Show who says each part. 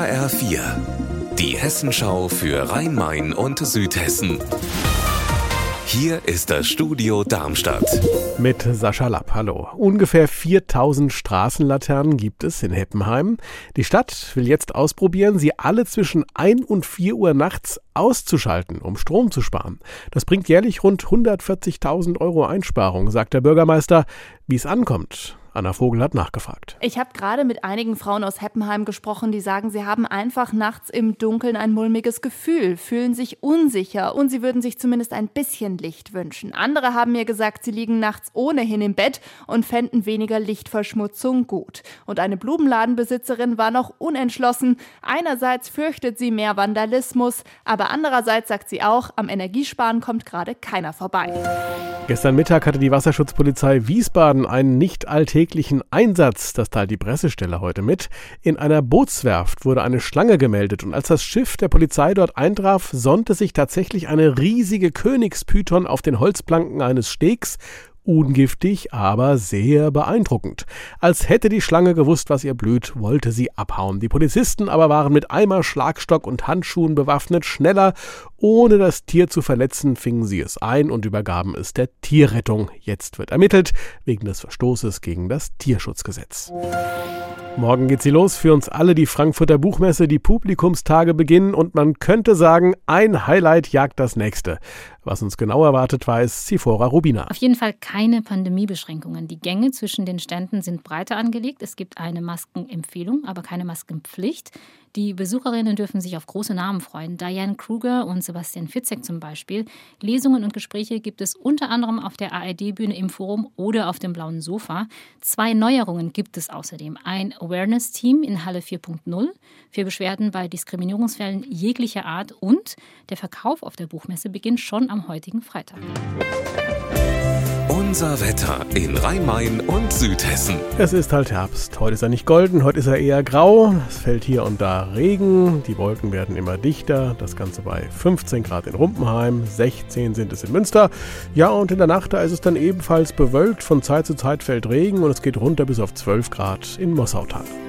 Speaker 1: HR4, die Hessenschau für Rhein-Main und Südhessen. Hier ist das Studio Darmstadt.
Speaker 2: Mit Sascha Lapp, hallo. Ungefähr 4000 Straßenlaternen gibt es in Heppenheim. Die Stadt will jetzt ausprobieren, sie alle zwischen 1 und 4 Uhr nachts auszuschalten, um Strom zu sparen. Das bringt jährlich rund 140.000 Euro Einsparung, sagt der Bürgermeister. Wie es ankommt, Anna Vogel hat nachgefragt.
Speaker 3: Ich habe gerade mit einigen Frauen aus Heppenheim gesprochen, die sagen, sie haben einfach nachts im Dunkeln ein mulmiges Gefühl, fühlen sich unsicher und sie würden sich zumindest ein bisschen Licht wünschen. Andere haben mir gesagt, sie liegen nachts ohnehin im Bett und fänden weniger Lichtverschmutzung gut. Und eine Blumenladenbesitzerin war noch unentschlossen. Einerseits fürchtet sie mehr Vandalismus, aber andererseits sagt sie auch, am Energiesparen kommt gerade keiner vorbei.
Speaker 2: Gestern Mittag hatte die Wasserschutzpolizei Wiesbaden einen nicht alltäglichen Einsatz, das teilt die Pressestelle heute mit. In einer Bootswerft wurde eine Schlange gemeldet und als das Schiff der Polizei dort eintraf, sonnte sich tatsächlich eine riesige Königspython auf den Holzplanken eines Stegs. Ungiftig, aber sehr beeindruckend. Als hätte die Schlange gewusst, was ihr blüht, wollte sie abhauen. Die Polizisten aber waren mit Eimer, Schlagstock und Handschuhen bewaffnet. Schneller, ohne das Tier zu verletzen, fingen sie es ein und übergaben es der Tierrettung. Jetzt wird ermittelt wegen des Verstoßes gegen das Tierschutzgesetz. Morgen geht sie los. Für uns alle die Frankfurter Buchmesse, die Publikumstage beginnen und man könnte sagen, ein Highlight jagt das nächste. Was uns genau erwartet, weiß Zifora Rubina.
Speaker 4: Auf jeden Fall keine Pandemiebeschränkungen. Die Gänge zwischen den Ständen sind breiter angelegt. Es gibt eine Maskenempfehlung, aber keine Maskenpflicht. Die Besucherinnen dürfen sich auf große Namen freuen. Diane Kruger und Sebastian Fitzek zum Beispiel. Lesungen und Gespräche gibt es unter anderem auf der ARD-Bühne im Forum oder auf dem blauen Sofa. 2 Neuerungen gibt es außerdem. Ein Awareness-Team in Halle 4.0 für Beschwerden bei Diskriminierungsfällen jeglicher Art und der Verkauf auf der Buchmesse beginnt schon am heutigen Freitag.
Speaker 1: Unser Wetter in Rhein-Main und Südhessen.
Speaker 2: Es ist halt Herbst. Heute ist er nicht golden, heute ist er eher grau. Es fällt hier und da Regen. Die Wolken werden immer dichter. Das Ganze bei 15 Grad in Rumpenheim, 16 sind es in Münster. Ja, und in der Nacht, da ist es dann ebenfalls bewölkt. Von Zeit zu Zeit fällt Regen und es geht runter bis auf 12 Grad in Mossautal.